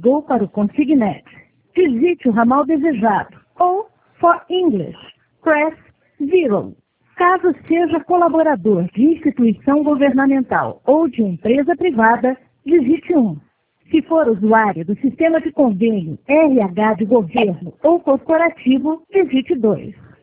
ligou para o Consignet. Digite o ramal desejado ou, for English, press 0. Caso seja colaborador de instituição governamental ou de empresa privada, digite 1. Se for usuário do sistema de convênio RH de governo ou corporativo, digite 2.